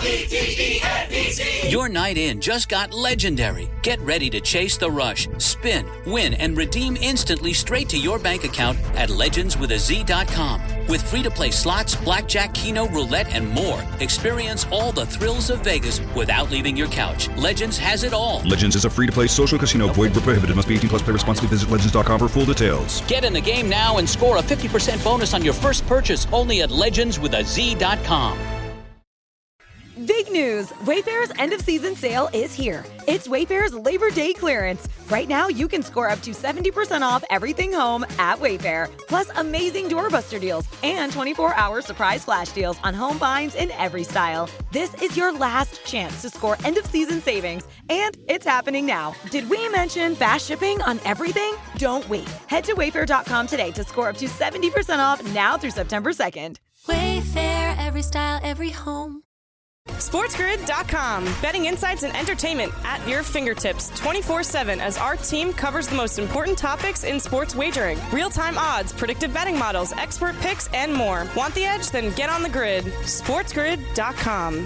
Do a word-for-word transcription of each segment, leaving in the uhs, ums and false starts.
Your night in just got legendary. Get ready to chase the rush, spin, win, and redeem instantly straight to your bank account at legends with a z dot com. With free-to-play slots, blackjack, keno, roulette, and more, experience all the thrills of Vegas without leaving your couch. Legends has it all. Legends is a free-to-play social casino. Void where prohibited. Must be eighteen plus. Play responsibly. Visit legends dot com for full details. Get in the game now and score a fifty percent bonus on your first purchase only at legends with a z dot com. Big news! Wayfair's end-of-season sale is here. It's Wayfair's Labor Day clearance. Right now, you can score up to seventy percent off everything home at Wayfair. Plus, amazing doorbuster deals and twenty-four hour surprise flash deals on home finds in every style. This is your last chance to score end-of-season savings, and it's happening now. Did we mention fast shipping on everything? Don't wait. Head to wayfair dot com today to score up to seventy percent off now through September second. Wayfair, every style, every home. SportsGrid dot com. Betting insights and entertainment at your fingertips twenty-four seven as our team covers the most important topics in sports wagering. Real-time odds, predictive betting models, expert picks, and more. Want the edge? Then get on the grid. SportsGrid dot com.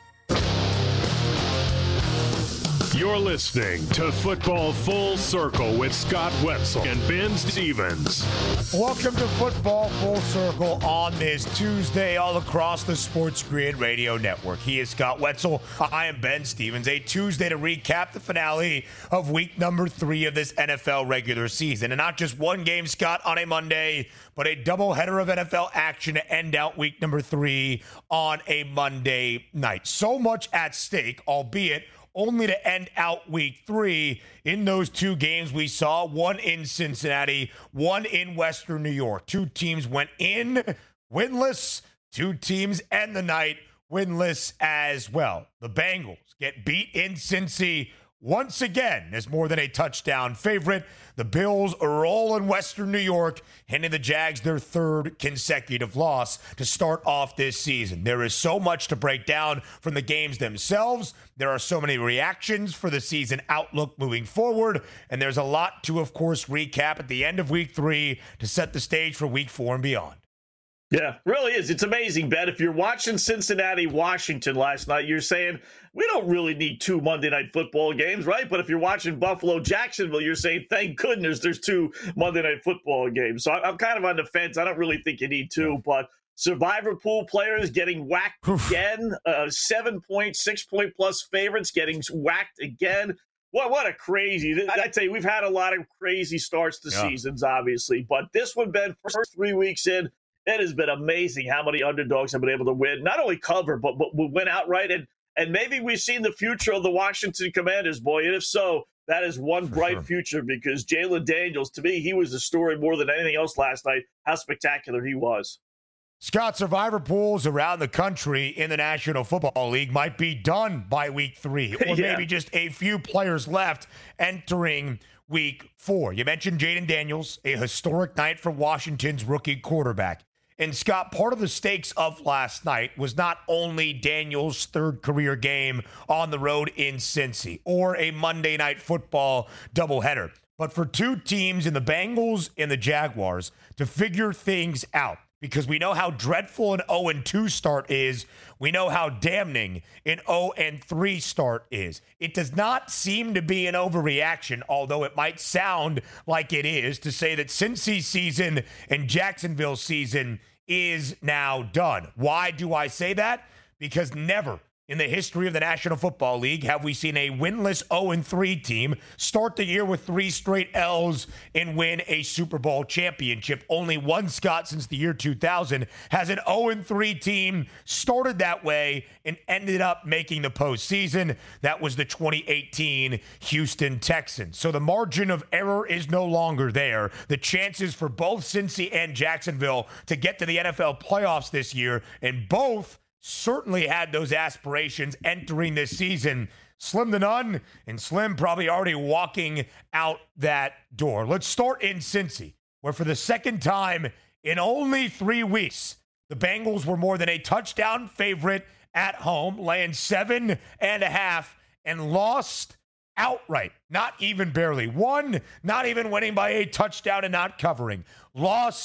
You're listening to Football Full Circle with Scott Wetzel and Ben Stevens. Welcome to Football Full Circle on this Tuesday all across the Sports Grid Radio Network. He is Scott Wetzel. I am Ben Stevens. A Tuesday to recap the finale of week number three of this N F L regular season. And not just one game, Scott, on a Monday, but a doubleheader of N F L action to end out week number three on a Monday night. So much at stake, albeit only to end out week three in those two games we saw, one in Cincinnati, one in Western New York. Two teams went in winless, two teams end the night winless as well. The Bengals get beat in Cincy once again as more than a touchdown favorite. The Bills roll in Western New York, handing the Jags their third consecutive loss to start off this season. There is so much to break down from the games themselves. There are so many reactions for the season outlook moving forward. And there's a lot to, of course, recap at the end of week three to set the stage for week four and beyond. Yeah, really is. It's amazing, Ben. If you're watching Cincinnati, Washington last night, you're saying, we don't really need two Monday Night Football games, right? But if you're watching Buffalo, Jacksonville, you're saying, thank goodness there's two Monday Night Football games. So I'm kind of on the fence. I don't really think you need two, but Survivor Pool players getting whacked again. Uh, seven point, six point plus favorites getting whacked again. What what a crazy, I tell you, we've had a lot of crazy starts to yeah. seasons, obviously. But this one, Ben, first three weeks in, it has been amazing how many underdogs have been able to win, not only cover, but, but win outright. And, and maybe we've seen the future of the Washington Commanders, boy. And if so, that is one For bright sure. future, because Jalen Daniels, to me, he was the story more than anything else last night, how spectacular he was. Scott, survivor pools around the country in the National Football League might be done by week three, or yeah. maybe just a few players left entering week four. You mentioned Jayden Daniels, a historic night for Washington's rookie quarterback. And Scott, part of the stakes of last night was not only Daniels' third career game on the road in Cincy or a Monday Night Football doubleheader, but for two teams in the Bengals and the Jaguars to figure things out. Because we know how dreadful an oh and two start is. We know how damning an oh and three start is. It does not seem to be an overreaction, although it might sound like it is, to say that Cincy's season and Jacksonville's season is now done. Why do I say that? Because never in the history of the National Football League have we seen a winless oh and three team start the year with three straight L's and win a Super Bowl championship. Only one, Scott, since the year two thousand has an oh and three team started that way and ended up making the postseason. That was the twenty eighteen Houston Texans. So the margin of error is no longer there. The chances for both Cincy and Jacksonville to get to the N F L playoffs this year, and both certainly had those aspirations entering this season, slim to none, and Slim probably already walking out that door. Let's start in Cincy, where for the second time in only three weeks, the Bengals were more than a touchdown favorite at home, laying seven and a half, and lost outright. Not even barely. Won, not even winning by a touchdown and not covering. Lost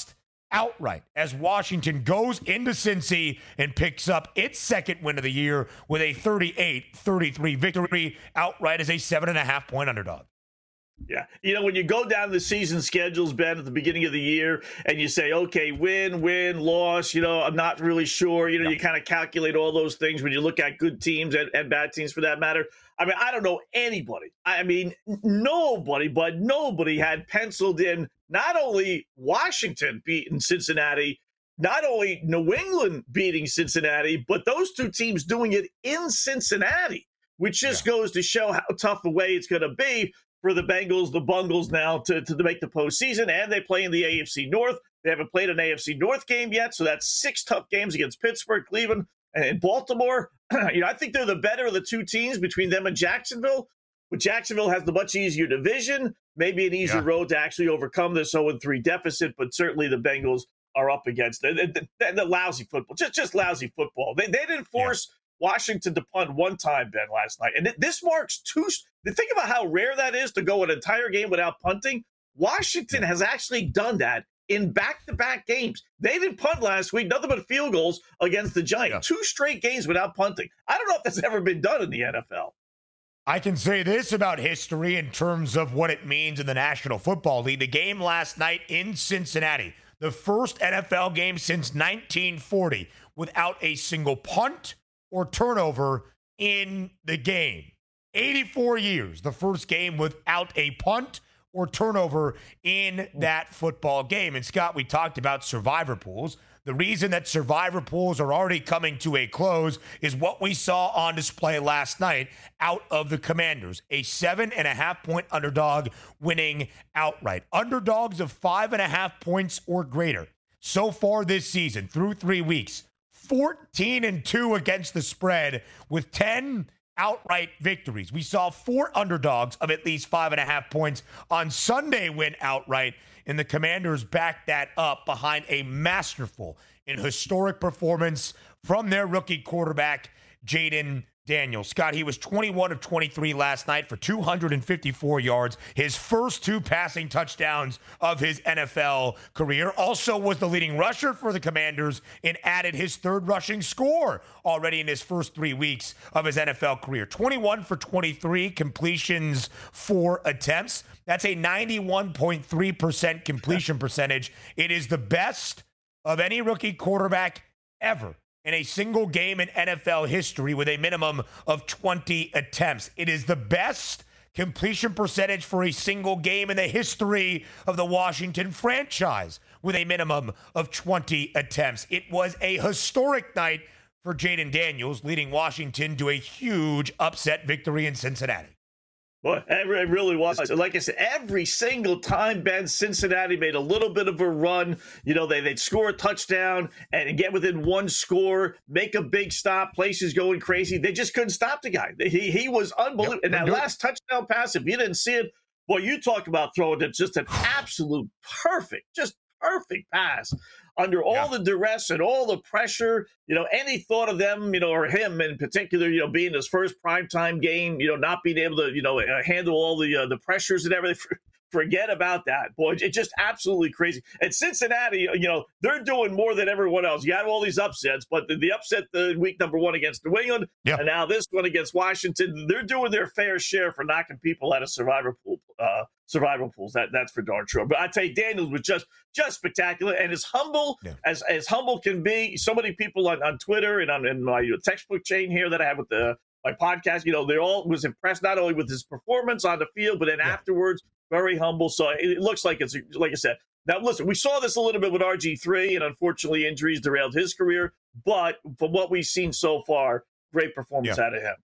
outright as Washington goes into Cincy and picks up its second win of the year with a thirty-eight thirty-three victory outright as a seven and a half point underdog. Yeah. You know, when you go down the season schedules, Ben, at the beginning of the year, and you say, okay, win, win, loss, you know, I'm not really sure. You know, yeah. you kind of calculate all those things when you look at good teams and, and bad teams for that matter. I mean, I don't know anybody. I mean, nobody, but nobody had penciled in not only Washington beating Cincinnati, not only New England beating Cincinnati, but those two teams doing it in Cincinnati, which just yeah. goes to show how tough a way it's going to be for the Bengals, the Bungles now to, to make the postseason, and they play in the A F C North. They haven't played an A F C North game yet, so that's six tough games against Pittsburgh, Cleveland, and Baltimore. You know, I think they're the better of the two teams between them and Jacksonville. But Jacksonville has the much easier division, maybe an easier yeah. road to actually overcome this oh and three deficit, but certainly the Bengals are up against it. The, the, the lousy football, just just lousy football. They, they didn't force yeah. Washington to punt one time, Ben, last night. And it, this marks two – think about how rare that is to go an entire game without punting. Washington has actually done that in back-to-back games. They didn't punt last week, nothing but field goals against the Giants. Yeah. Two straight games without punting. I don't know if that's ever been done in the N F L. I can say this about history in terms of what it means in the National Football League. The game last night in Cincinnati, the first N F L game since nineteen forty without a single punt or turnover in the game. eighty-four years, the first game without a punt or turnover in that football game. And Scott, we talked about survivor pools. The reason that survivor pools are already coming to a close is what we saw on display last night out of the Commanders. A seven and a half point underdog winning outright. Underdogs of five and a half points or greater. So far this season, through three weeks, fourteen and two against the spread with ten outright victories. We saw four underdogs of at least five and a half points on Sunday win outright, and the Commanders backed that up behind a masterful and historic performance from their rookie quarterback, Jayden Daniels. Scott, he was twenty-one of twenty-three last night for two hundred fifty-four yards, his first two passing touchdowns of his N F L career. Also was the leading rusher for the Commanders and added his third rushing score already in his first three weeks of his N F L career. twenty-one for twenty-three completions, four attempts. That's a ninety-one point three percent completion percentage. It is the best of any rookie quarterback ever in a single game in N F L history with a minimum of twenty attempts. It is the best completion percentage for a single game in the history of the Washington franchise with a minimum of twenty attempts. It was a historic night for Jayden Daniels, leading Washington to a huge upset victory in Cincinnati. Well, it really was. Like I said, every single time, Ben, Cincinnati made a little bit of a run. You know, they, they'd score a touchdown and get within one score, make a big stop, places going crazy. They just couldn't stop the guy. He he was unbelievable. Yep, and that last touchdown pass, if you didn't see it, boy, you talk about throwing it, just an absolute perfect, just perfect pass. Under all yeah. the duress and all the pressure, you know, any thought of them, you know, or him in particular, you know, being his first primetime game, you know, not being able to, you know, uh, handle all the uh, the pressures and everything. Forget about that, boy. It's just absolutely crazy. And Cincinnati, you know, they're doing more than everyone else. You had all these upsets, but the, the upset the week number one against New England, yeah. and now this one against Washington, they're doing their fair share for knocking people out of survivor pool, uh, survival pools. That that's for darn sure. But I tell you, Daniels was just just spectacular and as humble yeah. as as humble can be. So many people on, on Twitter and on in my textbook chain here that I have with the my podcast, you know, they all was impressed not only with his performance on the field, but then yeah. afterwards. Very humble. So it looks like it's, like I said. Now, listen, we saw this a little bit with R G three, and unfortunately injuries derailed his career. But from what we've seen so far, great performance yeah. out of him.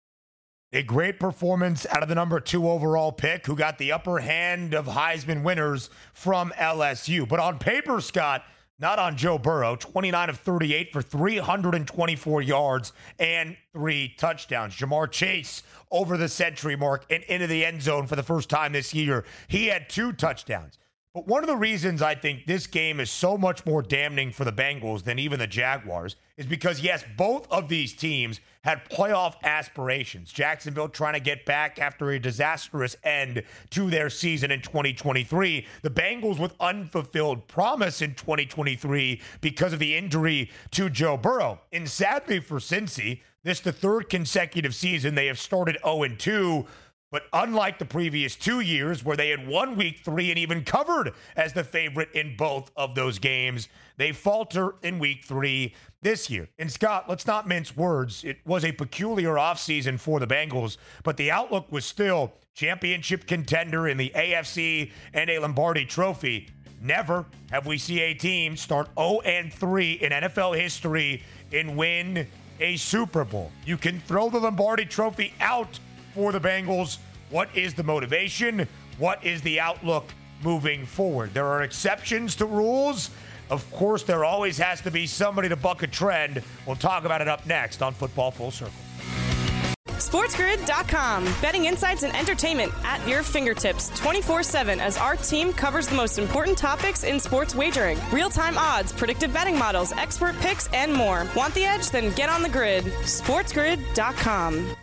A great performance out of the number two overall pick who got the upper hand of Heisman winners from L S U. But on paper, Scott, not on Joe Burrow, twenty-nine of thirty-eight for three hundred twenty-four yards and three touchdowns. Jamar Chase over the century mark and into the end zone for the first time this year. He had two touchdowns. But one of the reasons I think this game is so much more damning for the Bengals than even the Jaguars is because, yes, both of these teams had playoff aspirations. Jacksonville trying to get back after a disastrous end to their season in twenty twenty-three. The Bengals with unfulfilled promise in twenty twenty-three because of the injury to Joe Burrow. And sadly for Cincy, this is the third consecutive season they have started oh and two. But unlike the previous two years where they had won week three and even covered as the favorite in both of those games, they falter in week three this year. And Scott, let's not mince words. It was a peculiar offseason for the Bengals, but the outlook was still championship contender in the A F C and a Lombardi trophy. Never have we seen a team start oh and three in N F L history and win a Super Bowl. You can throw the Lombardi trophy out for the Bengals. What is the motivation? What is the outlook moving forward? There are exceptions to rules. Of course, there always has to be somebody to buck a trend. We'll talk about it up next on Football Full Circle. SportsGrid dot com. Betting insights and entertainment at your fingertips twenty-four seven as our team covers the most important topics in sports wagering. Real-time odds, predictive betting models, expert picks, and more. Want the edge? Then get on the grid. SportsGrid dot com.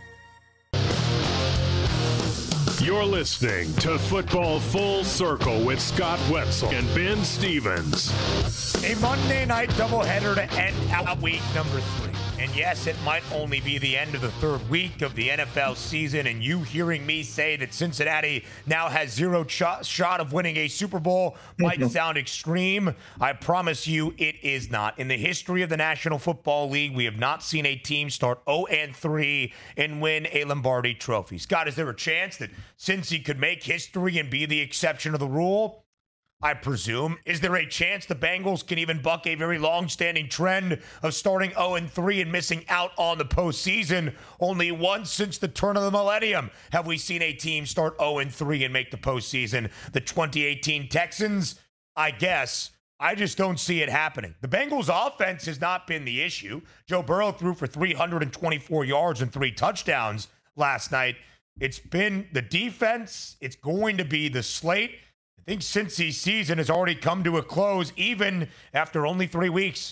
You're listening to Football Full Circle with Scott Wetzel and Ben Stevens. A Monday night doubleheader to end out week number three. And yes, it might only be the end of the third week of the N F L season, and you hearing me say that Cincinnati now has zero ch- shot of winning a Super Bowl might sound extreme. I promise you it is not. In the history of the National Football League, we have not seen a team start oh and three and win a Lombardi trophy. Scott, is there a chance that Cincy could make history and be the exception of the rule? I presume. Is there a chance the Bengals can even buck a very long-standing trend of starting oh and three and missing out on the postseason? Only once since the turn of the millennium have we seen a team start oh and three and make the postseason. The twenty eighteen Texans, I guess. I just don't see it happening. The Bengals' offense has not been the issue. Joe Burrow threw for three hundred twenty-four yards and three touchdowns last night. It's been the defense. It's going to be the slate. I think Cincy's season has already come to a close, even after only three weeks.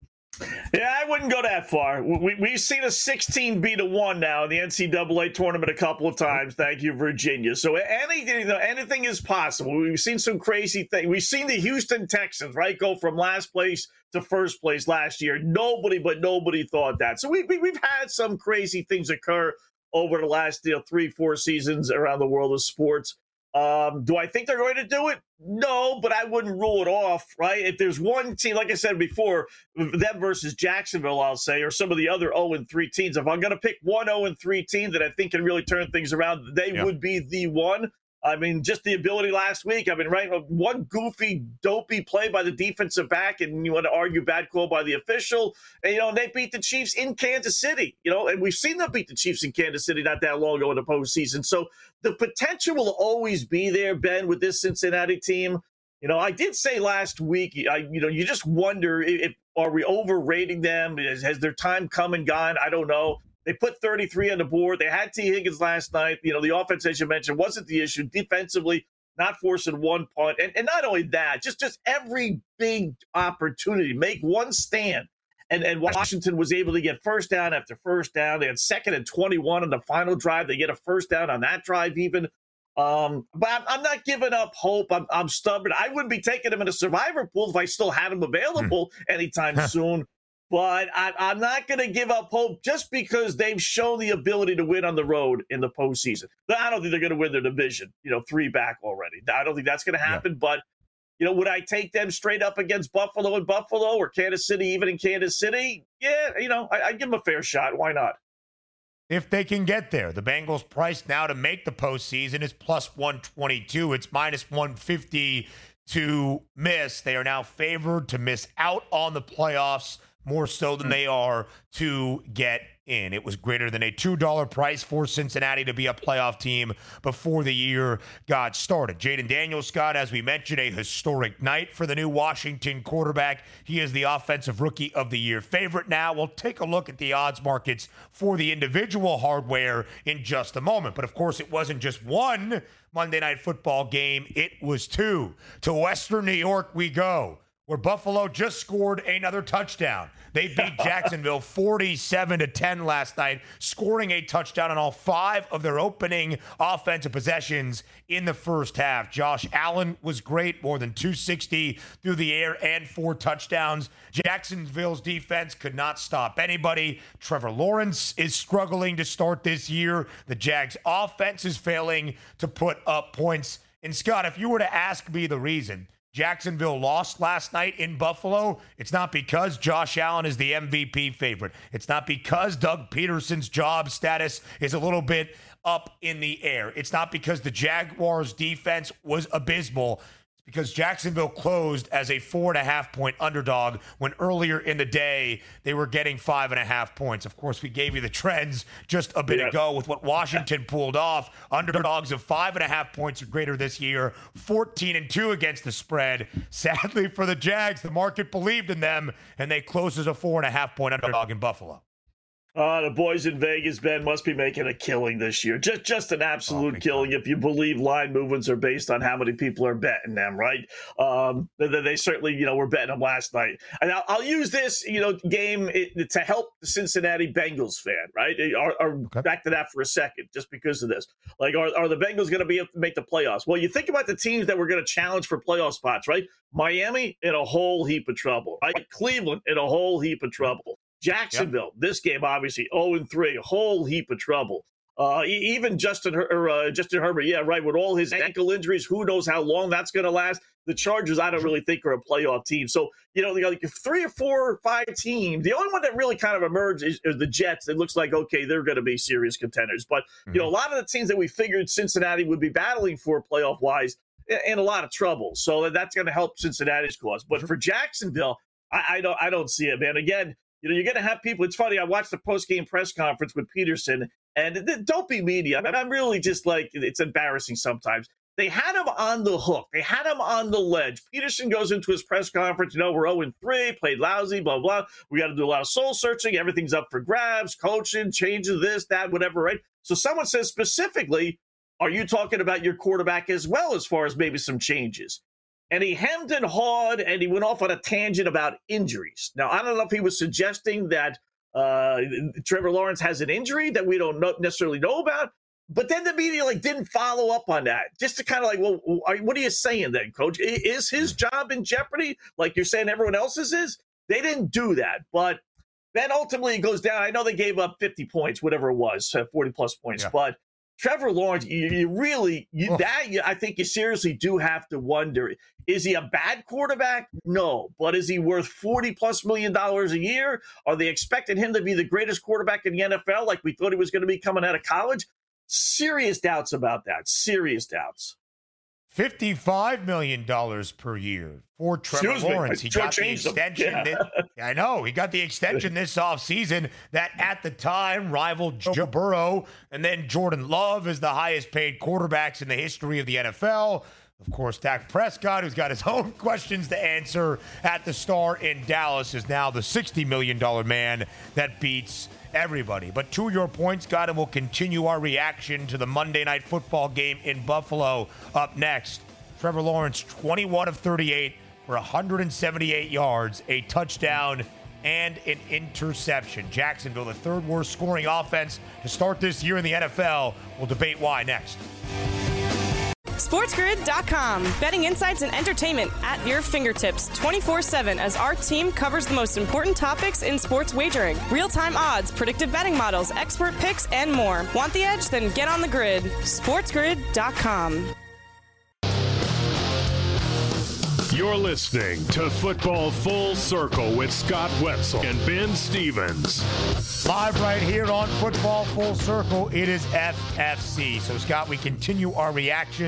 Yeah, I wouldn't go that far. We, we've seen a sixteen beat a one now in the N C double A tournament a couple of times. Thank you, Virginia. So anything, you know, anything is possible. We've seen some crazy things. We've seen the Houston Texans, right, go from last place to first place last year. Nobody but nobody thought that. So we, we, we've had some crazy things occur over the last, you know, three, four seasons around the world of sports. Um, do I think they're going to do it? No, but I wouldn't rule it off, right? If there's one team, like I said before, them versus Jacksonville, I'll say, or some of the other oh and three teams, if I'm going to pick one oh and three team that I think can really turn things around, they yeah. would be the one. I mean, just the ability last week. I mean, right, one goofy, dopey play by the defensive back, and you want to argue bad call by the official. And, you know, they beat the Chiefs in Kansas City, you know, and we've seen them beat the Chiefs in Kansas City not that long ago in the postseason. So the potential will always be there, Ben, with this Cincinnati team. You know, I did say last week, I, you know, you just wonder if, if are we overrating them? Has, has their time come and gone? I don't know. They put thirty-three on the board. They had T. Higgins last night. You know, the offense, as you mentioned, wasn't the issue. Defensively, not forcing one punt. And, and not only that, just, just every big opportunity, make one stand. And, and Washington was able to get first down after first down. They had second and twenty-one on the final drive. They get a first down on that drive even. Um, but I'm, I'm not giving up hope. I'm, I'm stubborn. I wouldn't be taking them in a survivor pool if I still had them available anytime soon. But I, I'm not going to give up hope just because they've shown the ability to win on the road in the postseason. I don't think they're going to win their division, you know, three back already. I don't think that's going to happen. Yeah. But, you know, would I take them straight up against Buffalo and Buffalo or Kansas City, even in Kansas City? Yeah, you know, I, I'd give them a fair shot. Why not? If they can get there. The Bengals' price now to make the postseason is plus one twenty-two. It's minus one fifty to miss. They are now favored to miss out on the playoffs more so than they are to get in. It was greater than a two dollar price for Cincinnati to be a playoff team before the year got started. Jayden Daniels, Scott, as we mentioned, a historic night for the new Washington quarterback. He is the Offensive Rookie of the Year favorite now. We'll take a look at the odds markets for the individual hardware in just a moment. But, of course, it wasn't just one Monday Night Football game. It was two. To Western New York we go, where Buffalo just scored another touchdown. They beat Jacksonville forty-seven to ten last night, scoring a touchdown on all five of their opening offensive possessions in the first half. Josh Allen was great, more than two sixty through the air and four touchdowns. Jacksonville's defense could not stop anybody. Trevor Lawrence is struggling to start this year. The Jags' offense is failing to put up points. And Scott, if you were to ask me the reason Jacksonville lost last night in Buffalo, it's not because Josh Allen is the M V P favorite. It's not because Doug Peterson's job status is a little bit up in the air. It's not because the Jaguars' defense was abysmal. It's because Jacksonville closed as a four and a half point underdog when earlier in the day they were getting five and a half points. Of course, we gave you the trends just a bit yeah. ago with what Washington pulled off. Underdogs of five and a half points or greater this year, fourteen and two against the spread. Sadly for the Jags, the market believed in them, and they closed as a four and a half point underdog in Buffalo. Uh, the boys in Vegas, Ben, must be making a killing this year. Just just an absolute oh, killing if you believe line movements are based on how many people are betting them, right? Um, they, they certainly, you know, were betting them last night. And I'll, I'll use this, you know, game it, to help the Cincinnati Bengals fan, right? Are, are okay. Back to that for a second, just because of this. Like, are, are the Bengals going to be able to make the playoffs? Well, you think about the teams that were going to challenge for playoff spots, right? Miami in a whole heap of trouble, right? Cleveland in a whole heap of trouble. Jacksonville, yep. This game, obviously, oh and three, a whole heap of trouble. Uh, even Justin or, uh, Justin Herbert, yeah, right, with all his ankle injuries, who knows how long that's going to last. The Chargers, I don't really think, are a playoff team. So, you know, like three or four or five teams, the only one that really kind of emerged is, is the Jets. It looks like, okay, they're going to be serious contenders. But, mm-hmm. you know, a lot of the teams that we figured Cincinnati would be battling for playoff-wise in a lot of trouble. So that's going to help Cincinnati's cause. But for Jacksonville, I, I don't I don't see it, man. Again, you know, you're going to have people. It's funny. I watched the post-game press conference with Peterson, and th- don't be media. I mean, I'm really just like, it's embarrassing sometimes. They had him on the hook. They had him on the ledge. Peterson goes into his press conference, you know, we're oh and three, played lousy, blah, blah. We got to do a lot of soul searching. Everything's up for grabs, coaching, changes this, that, whatever, right? So someone says specifically, are you talking about your quarterback as well as far as maybe some changes? And he hemmed and hawed, and he went off on a tangent about injuries. Now, I don't know if he was suggesting that uh, Trevor Lawrence has an injury that we don't know, necessarily know about, but then the media like didn't follow up on that. Just to kind of like, well, what are you saying then, Coach? Is his job in jeopardy like you're saying everyone else's is? They didn't do that, but then ultimately it goes down. I know they gave up fifty points, whatever it was, forty-plus points, yeah. But Trevor Lawrence, you, you really, you, that you, I think you seriously do have to wonder, is he a bad quarterback? No. But is he worth forty-plus million dollars a year? Are they expecting him to be the greatest quarterback in the N F L like we thought he was going to be coming out of college? Serious doubts about that. Serious doubts. fifty-five million dollars per year for Trevor Excuse Lawrence. Me. He got the extension. Yeah. This, I know. He got the extension this offseason that at the time rivaled Joe Burrow, and then Jordan Love is the highest paid quarterbacks in the history of the N F L. Of course, Dak Prescott, who's got his own questions to answer at the Star in Dallas, is now the sixty million dollars man that beats everybody. But to your point, Scott, and we'll continue our reaction to the Monday Night Football game in Buffalo up next. Trevor Lawrence, twenty-one of thirty-eight for one hundred seventy-eight yards, a touchdown, and an interception. Jacksonville, the third worst scoring offense to start this year in the N F L. We'll debate why next. SportsGrid dot com. Betting insights and entertainment at your fingertips twenty-four seven as our team covers the most important topics in sports wagering. Real-time odds, predictive betting models, expert picks, and more. Want the edge? Then get on the grid. SportsGrid dot com. You're listening to Football Full Circle with Scott Wetzel and Ben Stevens. Live right here on Football Full Circle, it is F F C. So, Scott, we continue our reactions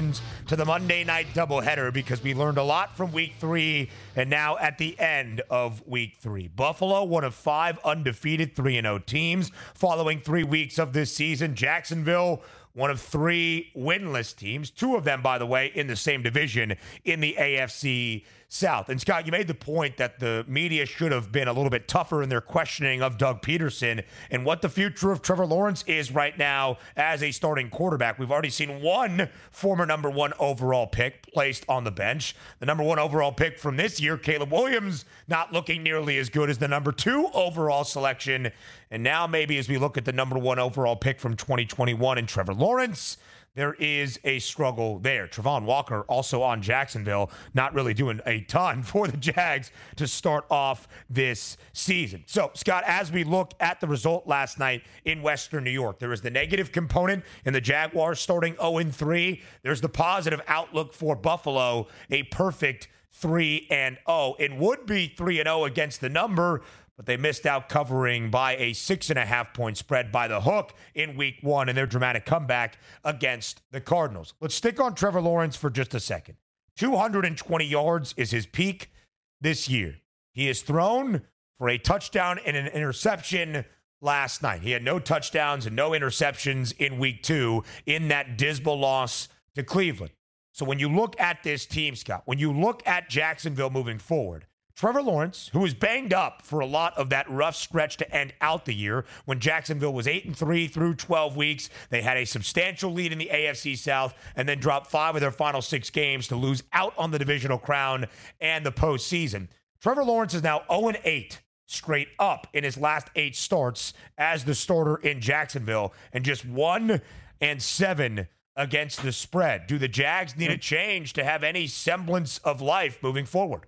to the Monday night doubleheader because we learned a lot from week three and now at the end of week three. Buffalo, one of five undefeated three and oh teams following three weeks of this season. Jacksonville, one of three winless teams, two of them, by the way, in the same division in the A F C South. And Scott, you made the point that the media should have been a little bit tougher in their questioning of Doug Peterson and what the future of Trevor Lawrence is right now as a starting quarterback. We've already seen one former number one overall pick placed on the bench. The number one overall pick from this year, Caleb Williams, not looking nearly as good as the number two overall selection. And now maybe as we look at the number one overall pick from twenty twenty-one and Trevor Lawrence, there is a struggle there. Travon Walker also on Jacksonville, not really doing a ton for the Jags to start off this season. So, Scott, as we look at the result last night in Western New York, there is the negative component in the Jaguars starting oh and three. There's the positive outlook for Buffalo, a perfect three and oh. It would be three and oh against the number, but they missed out covering by a six and a half point spread by the hook in week one in their dramatic comeback against the Cardinals. Let's stick on Trevor Lawrence for just a second. two hundred twenty yards is his peak this year. He has thrown for a touchdown and an interception last night. He had no touchdowns and no interceptions in week two in that dismal loss to Cleveland. So when you look at this team, Scott, when you look at Jacksonville moving forward, Trevor Lawrence, who was banged up for a lot of that rough stretch to end out the year when Jacksonville was eight and three through twelve weeks. They had a substantial lead in the A F C South and then dropped five of their final six games to lose out on the divisional crown and the postseason. Trevor Lawrence is now oh and eight straight up in his last eight starts as the starter in Jacksonville and just one and seven against the spread. Do the Jags need a change to have any semblance of life moving forward?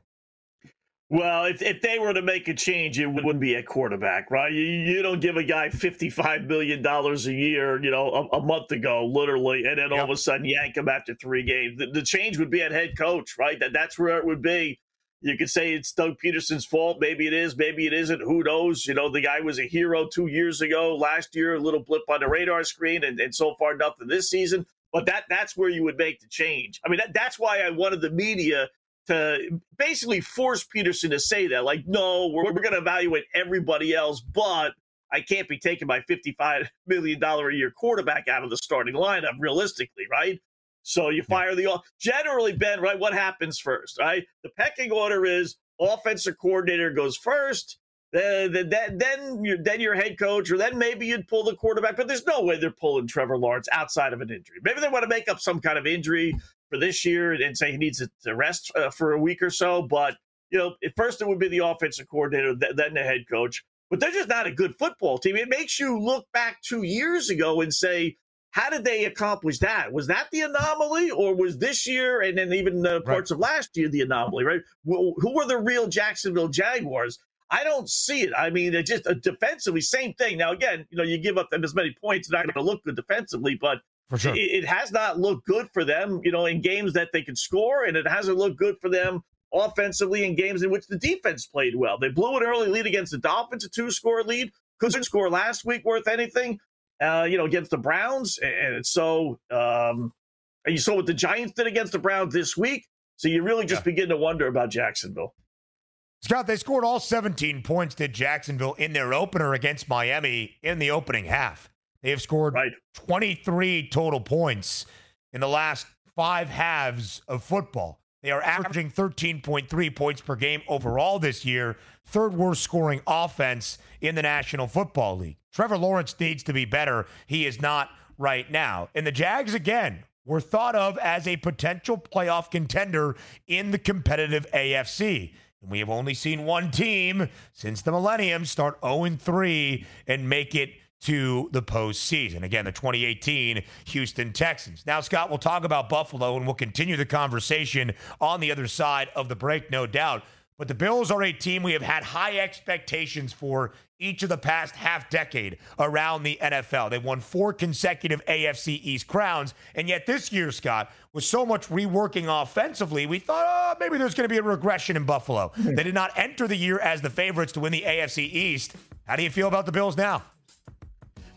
Well, if, if they were to make a change, it wouldn't be at quarterback, right? You, you don't give a guy fifty-five million dollars a year, you know, a, a month ago, literally, and then all yep. of a sudden yank him after three games. The, the change would be at head coach, right? That That's where it would be. You could say it's Doug Peterson's fault. Maybe it is. Maybe it isn't. Who knows? You know, the guy was a hero two years ago. Last year, a little blip on the radar screen, and, and so far nothing this season. But that that's where you would make the change. I mean, that, that's why I wanted the media to basically force Peterson to say that, like, no, we're, we're going to evaluate everybody else, but I can't be taking my fifty-five million dollars a year quarterback out of the starting lineup, realistically, right? So you fire the – generally, Ben, right, what happens first, right? The pecking order is offensive coordinator goes first, then, then, then, your, then your head coach, or then maybe you'd pull the quarterback, but there's no way they're pulling Trevor Lawrence outside of an injury. Maybe they want to make up some kind of injury for this year and say he needs to rest uh, for a week or so. But, you know, at first it would be the offensive coordinator, th- then the head coach. But they're just not a good football team. It makes you look back two years ago and say, how did they accomplish that? Was that the anomaly, or was this year and then even the parts right. of last year the anomaly, right? Who were the real Jacksonville Jaguars? I don't see it. I mean, it's just uh, defensively, same thing. Now, again, you know, you give up them as many points, it's not going to look good defensively, but For sure. It, it has not looked good for them, you know, in games that they could score, and it hasn't looked good for them offensively in games in which the defense played well. They blew an early lead against the Dolphins, a two-score lead. Couldn't score last week worth anything, uh, you know, against the Browns. And so um, and you saw what the Giants did against the Browns this week. So you really just yeah. begin to wonder about Jacksonville. Scott, they scored all seventeen points, did Jacksonville, in their opener against Miami in the opening half. They have scored right. twenty-three total points in the last five halves of football. They are averaging thirteen point three points per game overall this year, third worst scoring offense in the National Football League. Trevor Lawrence needs to be better. He is not right now. And the Jags, again, were thought of as a potential playoff contender in the competitive A F C. And we have only seen one team since the millennium start oh and three and make it to the postseason. Again, the twenty eighteen Houston Texans. Now, Scott, we'll talk about Buffalo, and we'll continue the conversation on the other side of the break, no doubt. But the Bills are a team we have had high expectations for each of the past half decade around the N F L. They've won four consecutive A F C East crowns, and yet this year, Scott, with so much reworking offensively, we thought, oh, maybe there's going to be a regression in Buffalo. They did not enter the year as the favorites to win the A F C East. How do you feel about the Bills now?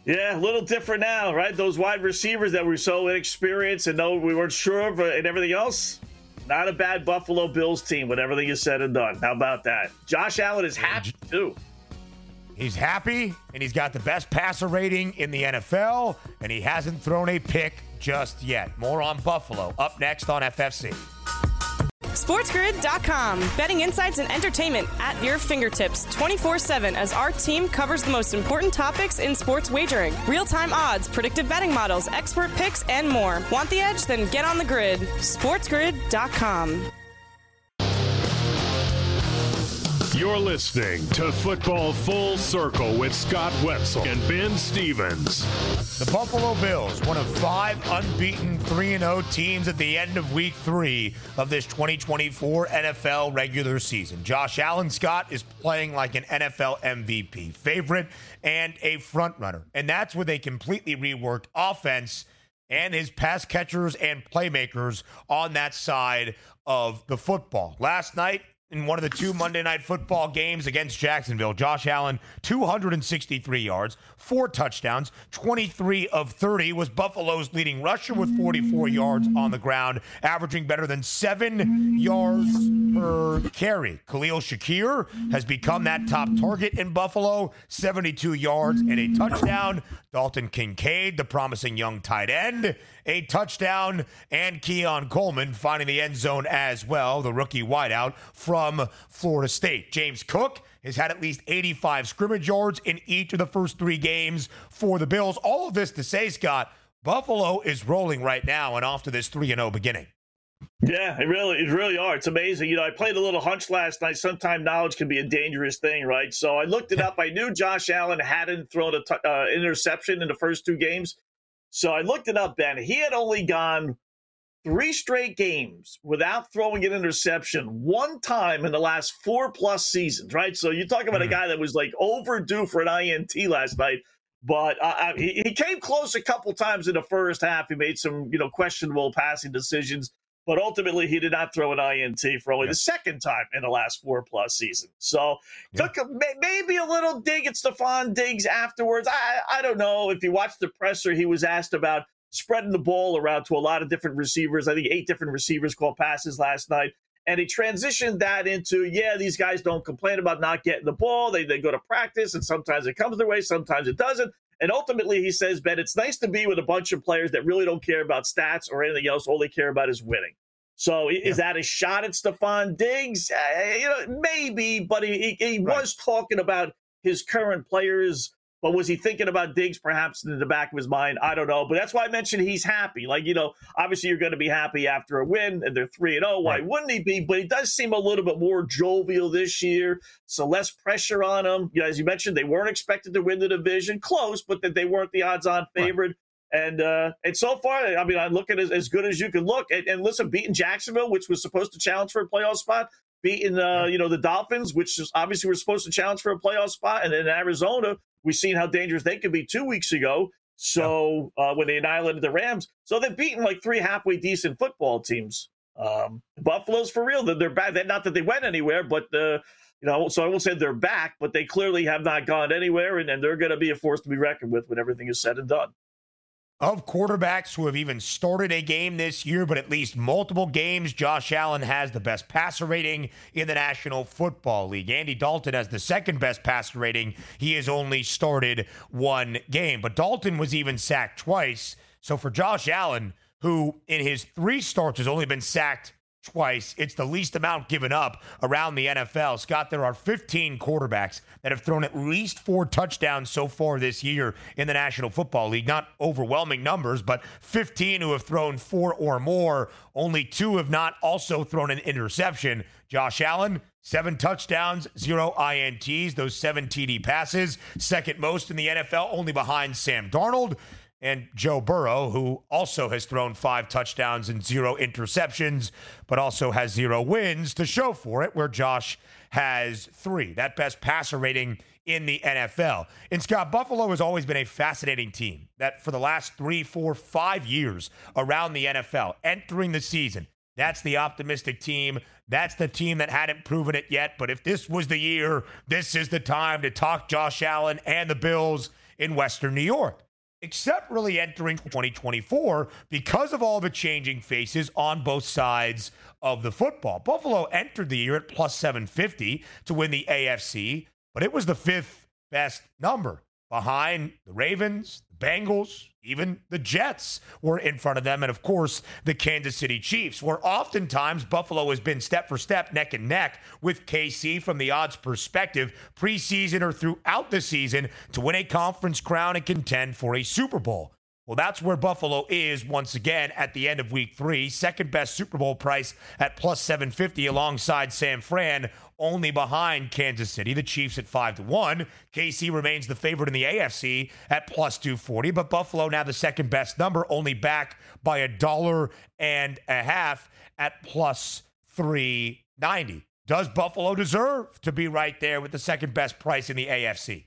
Yeah, a little different now, right? Those wide receivers that were so inexperienced and no, we weren't sure of uh, and everything else. Not a bad Buffalo Bills team when everything is said and done. How about that? Josh Allen is happy, too. He's happy, and he's got the best passer rating in the N F L, and he hasn't thrown a pick just yet. More on Buffalo up next on F F C. SportsGrid dot com. Betting insights and entertainment at your fingertips twenty-four seven as our team covers the most important topics in sports wagering. Real-time odds, predictive betting models, expert picks, and more. Want the edge? Then get on the grid. SportsGrid dot com. You're listening to Football Full Circle with Scott Wetzel and Ben Stevens. The Buffalo Bills, one of five unbeaten three and oh teams at the end of week three of this twenty twenty-four N F L regular season. Josh Allen, Scott, is playing like an N F L M V P favorite and a front runner. And that's with a completely reworked offense and his pass catchers and playmakers on that side of the football. Last night, in one of the two Monday Night Football games against Jacksonville, Josh Allen, two hundred sixty-three yards, four touchdowns, twenty-three of thirty, was Buffalo's leading rusher with forty-four yards on the ground, averaging better than seven yards per carry. Khalil Shakir has become that top target in Buffalo, seventy-two yards and a touchdown. Dalton Kincaid, the promising young tight end, a touchdown, and Keon Coleman finding the end zone as well, the rookie wideout from Florida State. James Cook has had at least eighty-five scrimmage yards in each of the first three games for the Bills. All of this to say, Scott, Buffalo is rolling right now and off to this three and oh beginning. Yeah, it really, it really are. It's amazing. You know, I played a little hunch last night. Sometimes knowledge can be a dangerous thing, right? So I looked it up. I knew Josh Allen hadn't thrown an t- uh, interception in the first two games. So I looked it up, Ben. He had only gone three straight games without throwing an interception one time in the last four-plus seasons, right? So you talk about mm. a guy that was, like, overdue for an I N T last night. But uh, he, he came close a couple times in the first half. He made some, you know, questionable passing decisions. But ultimately, he did not throw an I N T for only yeah. the second time in the last four-plus seasons. So yeah. took a, maybe a little dig at Stephon Diggs afterwards. I, I don't know. If you watch the presser, he was asked about spreading the ball around to a lot of different receivers. I think eight different receivers called passes last night. And he transitioned that into, yeah, these guys don't complain about not getting the ball. They, they go to practice, and sometimes it comes their way, sometimes it doesn't. And ultimately, he says, Ben, it's nice to be with a bunch of players that really don't care about stats or anything else. All they care about is winning. So yeah. is that a shot at Stephon Diggs? Uh, you know, maybe, but he, he, he right. was talking about his current players. But was he thinking about Diggs perhaps in the back of his mind? I don't know. But that's why I mentioned he's happy. Like, you know, obviously you're going to be happy after a win, and they're three and oh. Why right. wouldn't he be? But he does seem a little bit more jovial this year, so less pressure on him. You know, as you mentioned, they weren't expected to win the division. Close, but that they weren't the odds-on favorite. Right. And uh, and so far, I mean, I'm looking as, as good as you can look. And, and listen, beating Jacksonville, which was supposed to challenge for a playoff spot, beating uh, you know the Dolphins, which is obviously were supposed to challenge for a playoff spot, and then Arizona, we've seen how dangerous they could be two weeks ago. So uh, when they annihilated the Rams, so they've beaten like three halfway decent football teams. Um, Buffalo's for real; they're, they're bad. They're, not that they went anywhere, but uh, you know, so I won't say they're back, but they clearly have not gone anywhere, and, and they're going to be a force to be reckoned with when everything is said and done. Of quarterbacks who have even started a game this year, but at least multiple games, Josh Allen has the best passer rating in the National Football League. Andy Dalton has the second best passer rating. He has only started one game. But Dalton was even sacked twice. So for Josh Allen, who in his three starts has only been sacked twice, it's the least amount given up around the N F L. Scott, there are fifteen quarterbacks that have thrown at least four touchdowns so far this year in the National Football League. Not overwhelming numbers, but fifteen who have thrown four or more. Only two have not also thrown an interception. Josh Allen, seven touchdowns, zero I N Ts, those seven T D passes, second most in the N F L, only behind Sam Darnold. And Joe Burrow, who also has thrown five touchdowns and zero interceptions, but also has zero wins to show for it, where Josh has three. That best passer rating in the N F L. And Scott, Buffalo has always been a fascinating team that for the last three, four, five years around the N F L, entering the season, that's the optimistic team. That's the team that hadn't proven it yet. But if this was the year, this is the time to talk Josh Allen and the Bills in Western New York, except really entering twenty twenty-four because of all the changing faces on both sides of the football. Buffalo entered the year at plus seven fifty to win the A F C, but it was the fifth best number behind the Ravens, the Bengals, even the Jets were in front of them, and of course, the Kansas City Chiefs, where oftentimes Buffalo has been step for step, neck and neck with K C from the odds perspective, preseason or throughout the season, to win a conference crown and contend for a Super Bowl. Well, that's where Buffalo is once again at the end of week three. Second best Super Bowl price at plus seven fifty alongside San Fran, only behind Kansas City. The Chiefs at five to one. K C remains the favorite in the A F C at plus two forty, but Buffalo now the second best number, only back by a dollar and a half at plus three ninety. Does Buffalo deserve to be right there with the second best price in the A F C?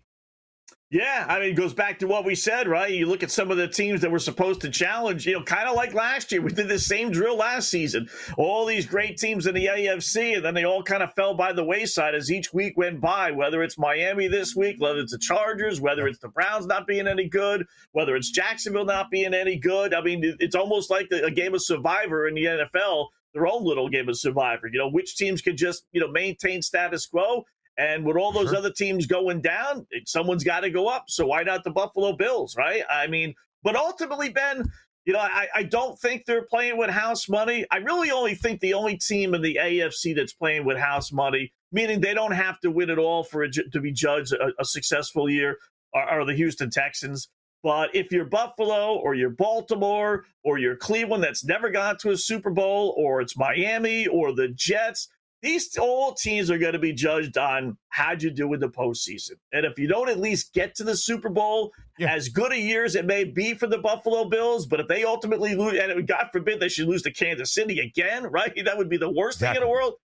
Yeah, I mean, it goes back to what we said, right? You look at some of the teams that were supposed to challenge, you know, kind of like last year. We did the same drill last season. All these great teams in the A F C, and then they all kind of fell by the wayside as each week went by, whether it's Miami this week, whether it's the Chargers, whether it's the Browns not being any good, whether it's Jacksonville not being any good. I mean, it's almost like a game of Survivor in the N F L, their own little game of Survivor. You know, which teams could just, you know, maintain status quo? And with all those sure. other teams going down, someone's got to go up. So why not the Buffalo Bills, right? I mean, but ultimately, Ben, you know, I, I don't think they're playing with house money. I really only think the only team in the A F C that's playing with house money, meaning they don't have to win it all for it to be judged a, a successful year, are, are the Houston Texans. But if you're Buffalo or you're Baltimore or you're Cleveland that's never gone to a Super Bowl, or it's Miami or the Jets, these all teams are going to be judged on how'd you do in the postseason. And if you don't at least get to the Super Bowl, yeah. as good a year as it may be for the Buffalo Bills, but if they ultimately lose, and God forbid they should lose to Kansas City again, right? That would be the worst exactly. thing in the world.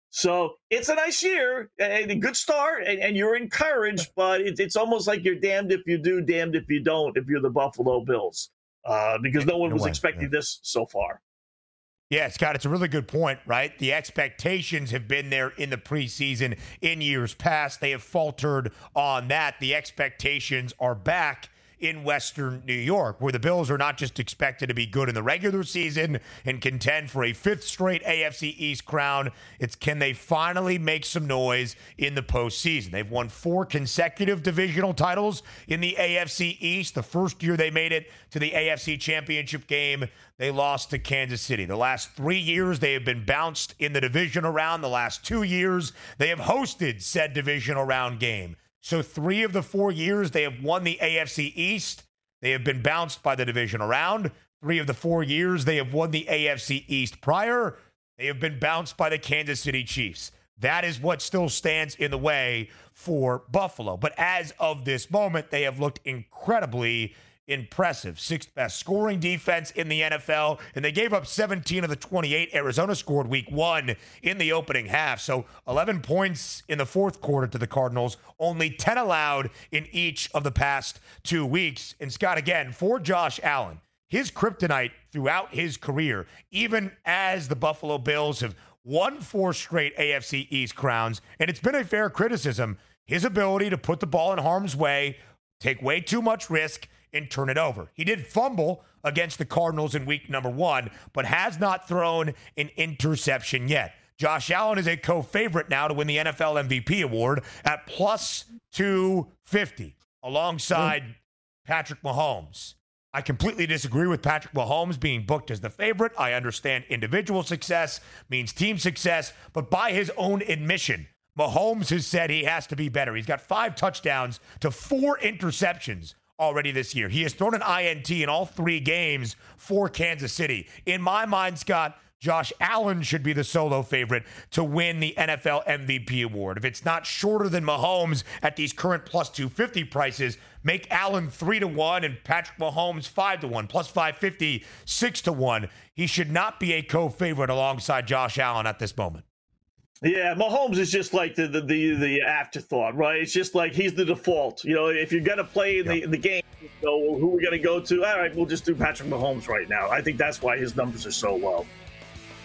So it's a nice year, and a good start, and, and you're encouraged, but it, it's almost like you're damned if you do, damned if you don't, if you're the Buffalo Bills, uh, because no one was expecting yeah. this so far. Yeah, Scott, it's a really good point, right? The expectations have been there in the preseason in years past. They have faltered on that. The expectations are back in Western New York, where the Bills are not just expected to be good in the regular season and contend for a fifth straight A F C East crown. It's can they finally make some noise in the postseason? They've won four consecutive divisional titles in the A F C East. The first year they made it to the A F C Championship game, they lost to Kansas City. The last three years, they have been bounced in the divisional round. The last two years, they have hosted said divisional round game. So three of the four years they have won the A F C East, they have been bounced by the divisional round. Three of the four years they have won the A F C East prior, they have been bounced by the Kansas City Chiefs. That is what still stands in the way for Buffalo. But as of this moment, they have looked incredibly impressive. Sixth best scoring defense in the N F L, and they gave up seventeen of the twenty-eight Arizona scored week one in the opening half. So eleven points in the fourth quarter to the Cardinals, only ten allowed in each of the past two weeks. And Scott, again, for Josh Allen, his kryptonite throughout his career, even as the Buffalo Bills have won four straight A F C East crowns, and it's been a fair criticism, his ability to put the ball in harm's way, take way too much risk, and turn it over. He did fumble against the Cardinals in week number one, but has not thrown an interception yet. Josh Allen is a co-favorite now to win the N F L M V P award at plus two fifty alongside mm. Patrick Mahomes. I completely disagree with Patrick Mahomes being booked as the favorite. I understand individual success means team success, but by his own admission, Mahomes has said he has to be better. He's got five touchdowns to four interceptions already this year. He has thrown an I N T in all three games for Kansas City. In my mind, Scott, Josh Allen should be the solo favorite to win the N F L M V P award. If it's not shorter than Mahomes at these current plus two fifty prices, make Allen three to one and Patrick Mahomes five to one, plus five fifty, six to one. He should not be a co-favorite alongside Josh Allen at this moment. Yeah, Mahomes is just like the, the the the afterthought, right? It's just like he's the default. You know, if you're going to play the, yep. the game, you know, who we're going to go to, all right, we'll just do Patrick Mahomes right now. I think that's why his numbers are so low.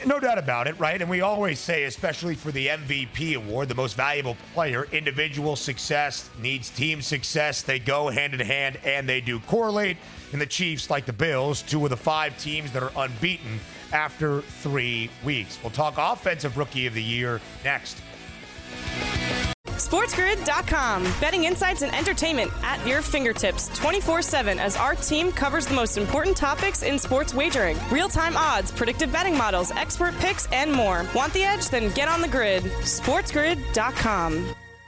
no doubt about it, right? And we always say, especially for the M V P award, the most valuable player, individual success needs team success. They go hand in hand, and they do correlate. And the Chiefs, like the Bills, two of the five teams that are unbeaten after three weeks. We'll talk Offensive Rookie of the Year next. SportsGrid dot com. Betting insights and entertainment at your fingertips twenty-four seven as our team covers the most important topics in sports wagering. Real-time odds, predictive betting models, expert picks, and more. Want the edge? Then get on the grid. SportsGrid dot com.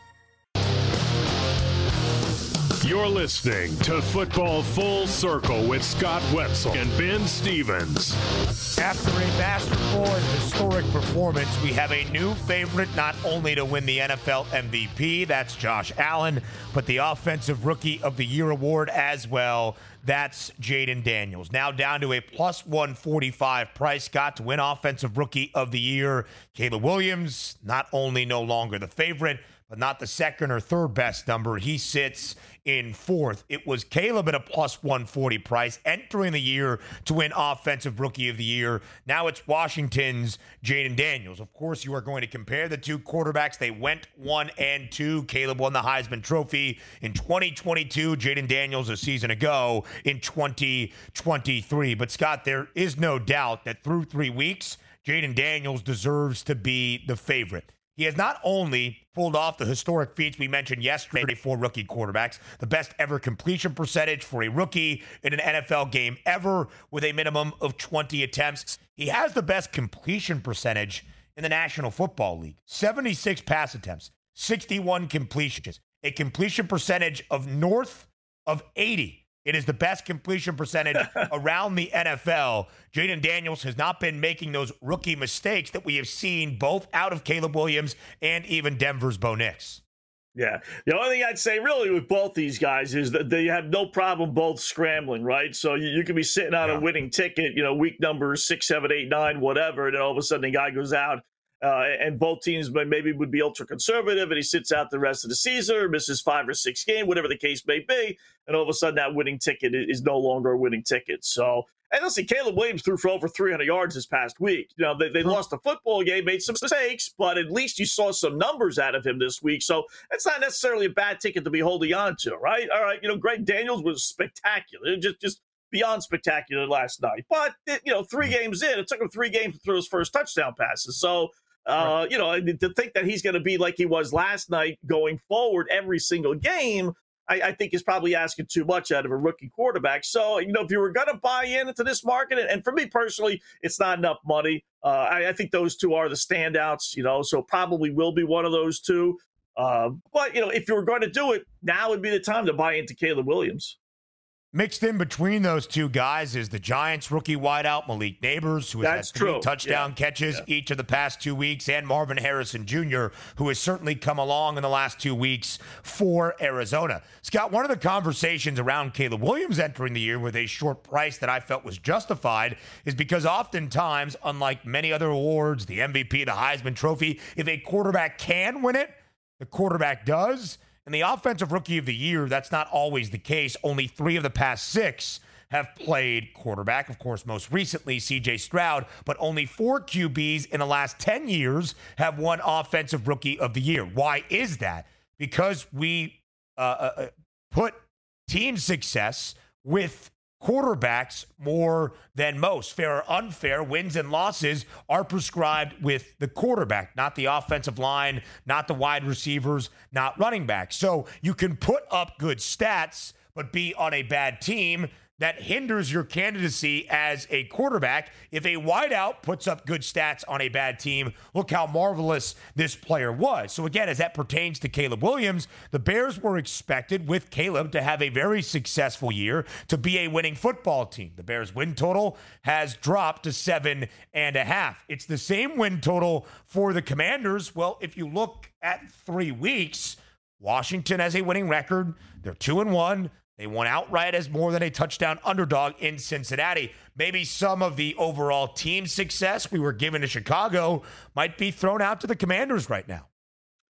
You're listening to Football Full Circle with Scott Wetzel and Ben Stevens. After a masterful and historic performance, we have a new favorite not only to win the N F L M V P, that's Josh Allen, but the Offensive Rookie of the Year award as well. That's Jayden Daniels. Now down to a plus one forty-five price, Scott, to win Offensive Rookie of the Year. Caleb Williams, not only no longer the favorite, but not the second or third best number. He sits in fourth. It was Caleb at a plus one forty price entering the year to win Offensive Rookie of the Year. Now it's Washington's Jayden Daniels. Of course, you are going to compare the two quarterbacks. They went one and two. Caleb won the Heisman Trophy in twenty twenty-two. Jayden Daniels a season ago in twenty twenty-three. But Scott, there is no doubt that through three weeks, Jayden Daniels deserves to be the favorite. He has not only pulled off the historic feats we mentioned yesterday for rookie quarterbacks, the best ever completion percentage for a rookie in an N F L game ever with a minimum of twenty attempts. He has the best completion percentage in the National Football League. seventy-six pass attempts, sixty-one completions, a completion percentage of north of eighty. It is the best completion percentage around the N F L. Jayden Daniels has not been making those rookie mistakes that we have seen both out of Caleb Williams and even Denver's Bo Nix. Yeah. The only thing I'd say really with both these guys is that they have no problem both scrambling, right? So you, you can be sitting on yeah. a winning ticket, you know, week number six, seven, eight, nine, whatever, and then all of a sudden the guy goes out. Uh, and both teams maybe would be ultra conservative, and he sits out the rest of the season, or misses five or six games, whatever the case may be. And all of a sudden, that winning ticket is no longer a winning ticket. So, and listen, Caleb Williams threw for over three hundred yards this past week. You know, they, they lost the football game, made some mistakes, but at least you saw some numbers out of him this week. So that's not necessarily a bad ticket to be holding on to, right? All right, you know, Greg Daniels was spectacular, just just beyond spectacular last night. But it, you know, three games in, it took him three games to throw his first touchdown passes. So. Uh, right. You know, to think that he's going to be like he was last night going forward every single game, I, I think is probably asking too much out of a rookie quarterback. So, you know, if you were going to buy in into this market, and for me personally, it's not enough money. Uh, I, I think those two are the standouts, you know, so probably will be one of those two. Uh, but, you know, if you were going to do it, now would be the time to buy into Caleb Williams. Mixed in between those two guys is the Giants rookie wideout Malik Nabers, who has That's had three true. touchdown yeah. catches yeah. each of the past two weeks, and Marvin Harrison Junior, who has certainly come along in the last two weeks for Arizona. Scott, one of the conversations around Caleb Williams entering the year with a short price that I felt was justified is because oftentimes, unlike many other awards, the M V P, the Heisman Trophy, if a quarterback can win it, the quarterback does. And the Offensive Rookie of the Year, that's not always the case. Only three of the past six have played quarterback. Of course, most recently, C J Stroud. But only four Q Bs in the last ten years have won Offensive Rookie of the Year. Why is that? Because we uh, uh, put team success with quarterbacks more than most. Fair or unfair, wins and losses are prescribed with the quarterback, not the offensive line, not the wide receivers, not running backs. So you can put up good stats, but be on a bad team. That hinders your candidacy as a quarterback. If a wideout puts up good stats on a bad team, look how marvelous this player was. So again, as that pertains to Caleb Williams, the Bears were expected with Caleb to have a very successful year, to be a winning football team. The Bears win total has dropped to seven and a half. It's the same win total for the Commanders. Well, if you look at three weeks, Washington has a winning record. They're two and one. They won outright as more than a touchdown underdog in Cincinnati. Maybe some of the overall team success we were given to Chicago might be thrown out to the Commanders right now.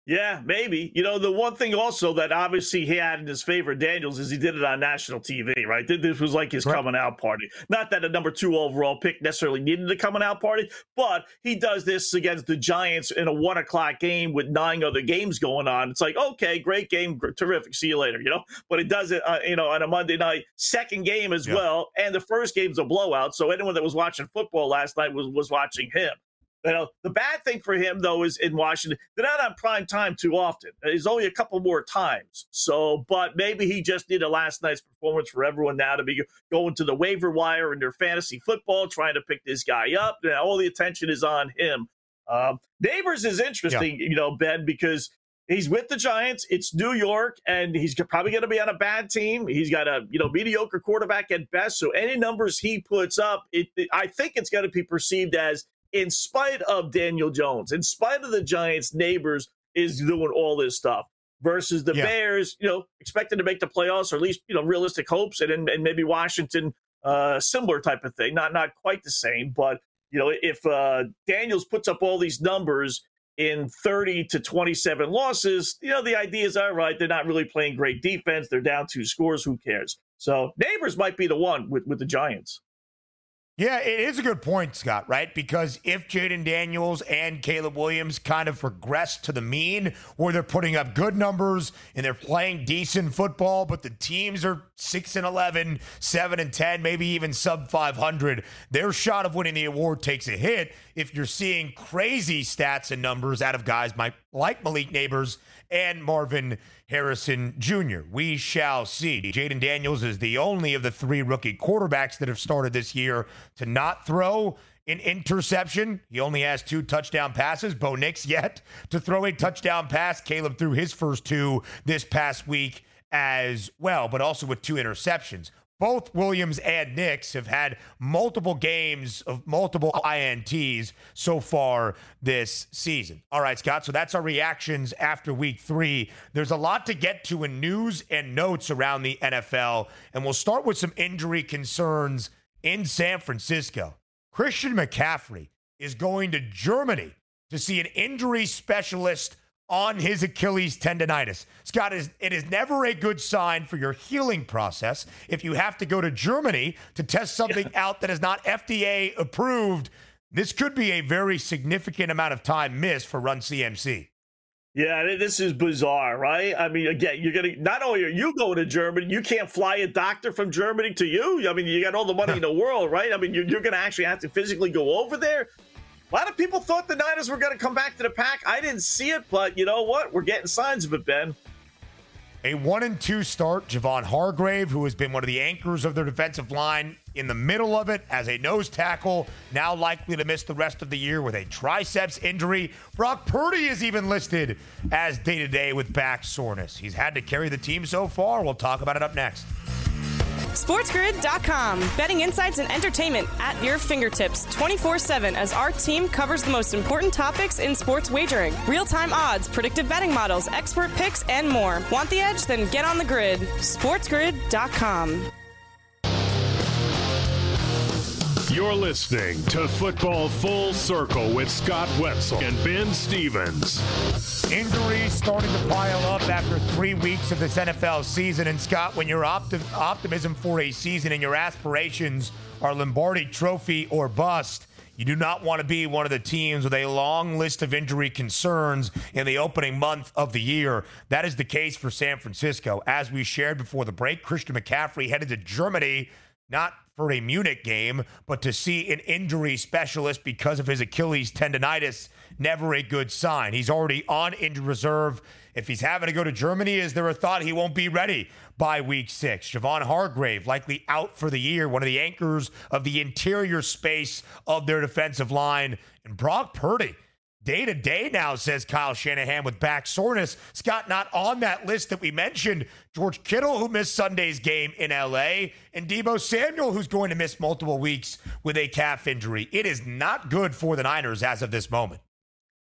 Yeah, maybe. You know, the one thing also that obviously he had in his favor, Daniels, is he did it on national T V, right? This was like his right. coming out party. Not that a number two overall pick necessarily needed a coming out party, but he does this against the Giants in a one o'clock game with nine other games going on. It's like, okay, great game, terrific, see you later, you know? But it does it, uh, you know, on a Monday night, second game as yeah. well, and the first game's a blowout, so anyone that was watching football last night was, was watching him. You know, the bad thing for him, though, is in Washington, they're not on prime time too often. There's only a couple more times. So, but maybe he just did a last night's performance for everyone now to be going to the waiver wire in their fantasy football, trying to pick this guy up. And all the attention is on him. Um, Neighbors is interesting, yeah. you know, Ben, because he's with the Giants. It's New York, and he's probably going to be on a bad team. He's got a, you know, mediocre quarterback at best. So any numbers he puts up, it, it, I think it's going to be perceived as, in spite of Daniel Jones, in spite of the Giants, Neighbors is doing all this stuff versus the yeah. Bears, you know, expected to make the playoffs, or at least, you know, realistic hopes, and and maybe Washington, uh, similar type of thing. Not not quite the same, but, you know, if uh, Daniels puts up all these numbers in thirty to twenty-seven losses, you know, the idea is, all right, they're not really playing great defense. They're down two scores. Who cares? So Neighbors might be the one with, with the Giants. Yeah, it is a good point, Scott, right? Because if Jaden Daniels and Caleb Williams kind of regress to the mean, where they're putting up good numbers and they're playing decent football, but the teams are six and eleven, seven and ten, maybe even sub five hundred, their shot of winning the award takes a hit if you're seeing crazy stats and numbers out of guys like Malik Neighbors and Marvin Harrison Junior We shall see. Jaden Daniels is the only of the three rookie quarterbacks that have started this year to not throw an interception. He only has two touchdown passes. Bo Nix yet to throw a touchdown pass. Caleb threw his first two this past week as well, but also with two interceptions. Both Williams and Nix have had multiple games of multiple I N Ts so far this season. All right, Scott, so that's our reactions after week three. There's a lot to get to in news and notes around the N F L, and we'll start with some injury concerns in San Francisco. Christian McCaffrey is going to Germany to see an injury specialist on his Achilles tendonitis. Scott, it is never a good sign for your healing process if you have to go to Germany to test something yeah. out that is not F D A approved. This could be a very significant amount of time missed for Run C M C. Yeah, this is bizarre, right? I mean, again, you're going to, not only are you going to Germany, you can't fly a doctor from Germany to you. I mean, you got all the money in the world, right? I mean, you're, you're going to actually have to physically go over there. A lot of people thought the Niners were going to come back to the pack. I didn't see it, but you know what? We're getting signs of it, Ben. A one and two start, Javon Hargrave, who has been one of the anchors of their defensive line, in the middle of it as a nose tackle, now likely to miss the rest of the year with a triceps injury. Brock Purdy is even listed as day-to-day with back soreness. He's had to carry the team so far. We'll talk about it up next. SportsGrid dot com. Betting insights and entertainment at your fingertips twenty-four seven as our team covers the most important topics in sports wagering. Real-time odds, predictive betting models, expert picks, and more. Want the edge? Then get on the grid. SportsGrid dot com. You're listening to Football Full Circle with Scott Wetzel and Ben Stevens. Injuries starting to pile up after three weeks of this N F L season. And Scott, when your optim- optimism for a season and your aspirations are Lombardi Trophy or bust, you do not want to be one of the teams with a long list of injury concerns in the opening month of the year. That is the case for San Francisco. As we shared before the break, Christian McCaffrey headed to Germany, not for a Munich game, but to see an injury specialist because of his Achilles tendonitis. Never a good sign. He's already on injured reserve. If he's having to go to Germany, is there a thought he won't be ready by week six? Javon Hargrave likely out for the year, one of the anchors of the interior space of their defensive line. And Brock Purdy, day-to-day now, says Kyle Shanahan, with back soreness. Scott, not on that list that we mentioned. George Kittle, who missed Sunday's game in L A, and Deebo Samuel, who's going to miss multiple weeks with a calf injury. It is not good for the Niners as of this moment.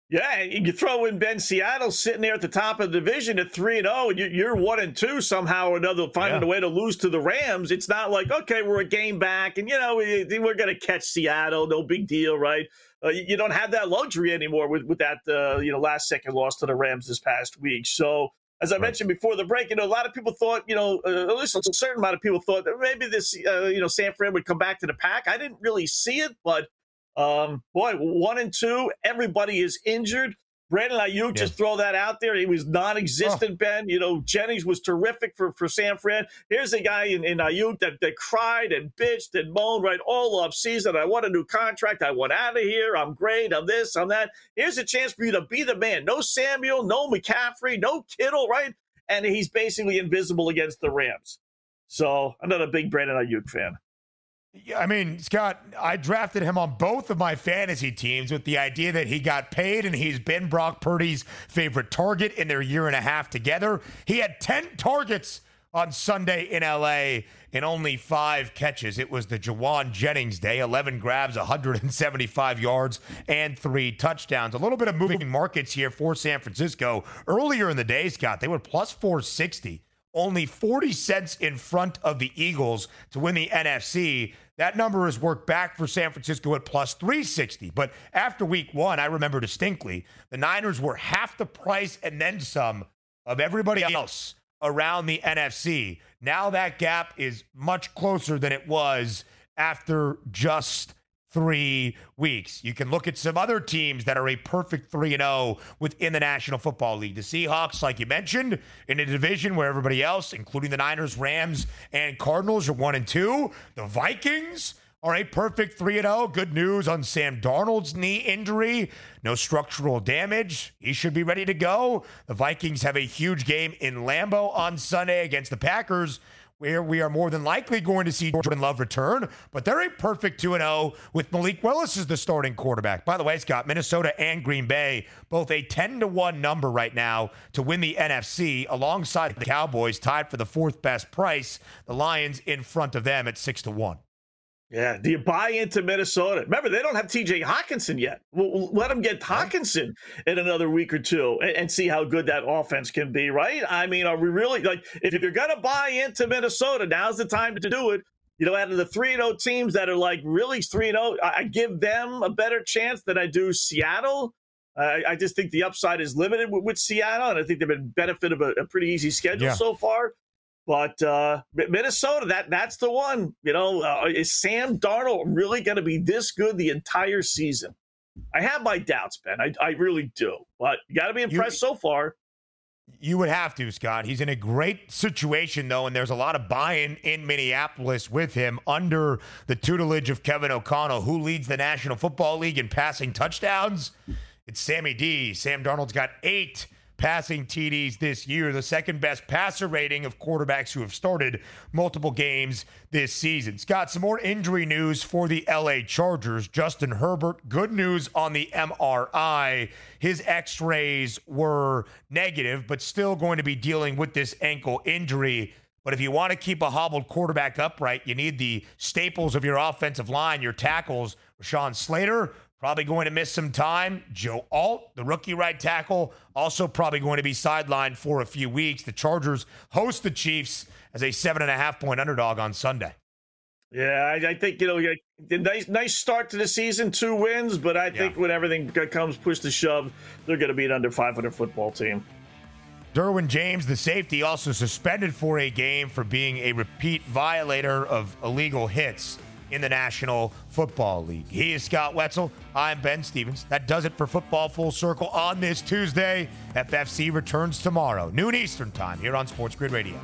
Yeah, and you throw in Ben Seattle sitting there at the top of the division at three and zero, and you're one and two somehow or another, finding yeah. a way to lose to the Rams. It's not like, okay, we're a game back, and you know we, we're going to catch Seattle, no big deal, right? Uh, you don't have that luxury anymore with with that uh, you know last second loss to the Rams this past week. So as I right. mentioned before the break, you know a lot of people thought, you know, uh, at least a certain amount of people thought that maybe this uh, you know San Fran would come back to the pack. I didn't really see it, but. Um, boy, one and two, everybody is injured. Brandon Ayuk, yeah. just throw that out there. He was non-existent, oh. Ben. You know, Jennings was terrific for, for San Fran. Here's a guy in, in Ayuk that, that cried and bitched and moaned right all off season. I want a new contract. I want out of here. I'm great. I'm this. I'm that. Here's a chance for you to be the man. No Samuel, no McCaffrey, no Kittle, right? And he's basically invisible against the Rams. So I'm not a big Brandon Ayuk fan. Yeah, I mean, Scott, I drafted him on both of my fantasy teams with the idea that he got paid and he's been Brock Purdy's favorite target in their year and a half together. He had ten targets on Sunday in L A and only five catches. It was the Jawan Jennings day, eleven grabs, one hundred seventy-five yards, and three touchdowns. A little bit of moving markets here for San Francisco. Earlier in the day, Scott, they were plus four sixty. Only forty cents in front of the Eagles to win the N F C. That number has worked back for San Francisco at plus three sixty. But after week one, I remember distinctly, the Niners were half the price and then some of everybody else around the N F C. Now that gap is much closer than it was after just three weeks. You can look at some other teams that are a perfect three and oh within the National Football League. The Seahawks, like you mentioned, in a division where everybody else, including the Niners, Rams, and Cardinals, are one and two. The Vikings are a perfect three and oh. Good news on Sam Darnold's knee injury. No structural damage. He should be ready to go. The Vikings have a huge game in Lambeau on Sunday against the Packers, where we are more than likely going to see Jordan Love return, but they're a perfect two and oh with Malik Willis as the starting quarterback. By the way, Scott, Minnesota and Green Bay, both a ten to one number right now to win the N F C, alongside the Cowboys, tied for the fourth best price. The Lions in front of them at six to one. Yeah, do you buy into Minnesota? Remember, they don't have T J Hockenson yet. We'll let them get Hockenson in another week or two and, and see how good that offense can be, right? I mean, are we really, like, if you're going to buy into Minnesota, now's the time to do it. You know, out of the three and oh teams that are, like, really three and oh, I give them a better chance than I do Seattle. Uh, I just think the upside is limited with, with Seattle, and I think they've been benefit of a, a pretty easy schedule yeah. so far. But uh, Minnesota, that that's the one. You know, uh, is Sam Darnold really going to be this good the entire season? I have my doubts, Ben. I, I really do. But you got to be impressed you, so far. You would have to, Scott. He's in a great situation, though, and there's a lot of buy-in in Minneapolis with him under the tutelage of Kevin O'Connell, who leads the National Football League in passing touchdowns. It's Sammy D. Sam Darnold's got eight passing T Ds this year, the second best passer rating of quarterbacks who have started multiple games this season. Scott, some more injury news for the L A Chargers. Justin Herbert, good news on the M R I. His x-rays were negative, but still going to be dealing with this ankle injury. But if you want to keep a hobbled quarterback upright, you need the staples of your offensive line, your tackles. Rashawn Slater, probably going to miss some time. Joe Alt, the rookie right tackle, also probably going to be sidelined for a few weeks. The Chargers host the Chiefs as a seven and a half point underdog on Sunday. Yeah, I, I think, you know, a nice, nice start to the season, two wins, but I think yeah. when everything comes push to shove, they're going to be an under five hundred football team. Derwin James, the safety, also suspended for a game for being a repeat violator of illegal hits in the National Football League. He is Scott Wetzel. I'm Ben Stevens. That does it for Football Full Circle on this Tuesday. F F C returns tomorrow, noon Eastern time, here on Sports Grid Radio.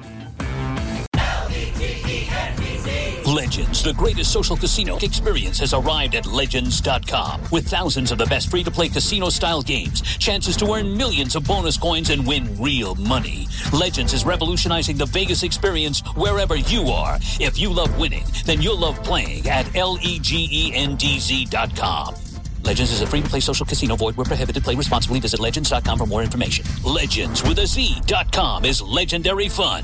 Legends, the greatest social casino experience, has arrived at Legends dot com. With thousands of the best free-to-play casino-style games, chances to earn millions of bonus coins and win real money. Legends is revolutionizing the Vegas experience wherever you are. If you love winning, then you'll love playing at Legends dot com. Legends is a free-to-play social casino. Void where prohibited. Play responsibly. Visit Legends dot com for more information. Legends with a Z dot com is legendary fun.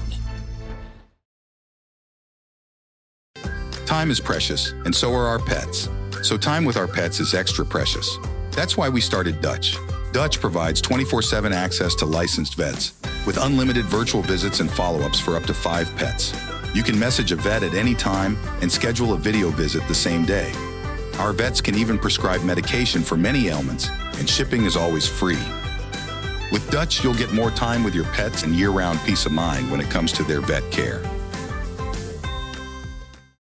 Time is precious, and so are our pets. So time with our pets is extra precious. That's why we started Dutch. Dutch provides twenty-four seven access to licensed vets with unlimited virtual visits and follow-ups for up to five pets. You can message a vet at any time and schedule a video visit the same day. Our vets can even prescribe medication for many ailments, and shipping is always free. With Dutch, you'll get more time with your pets and year-round peace of mind when it comes to their vet care.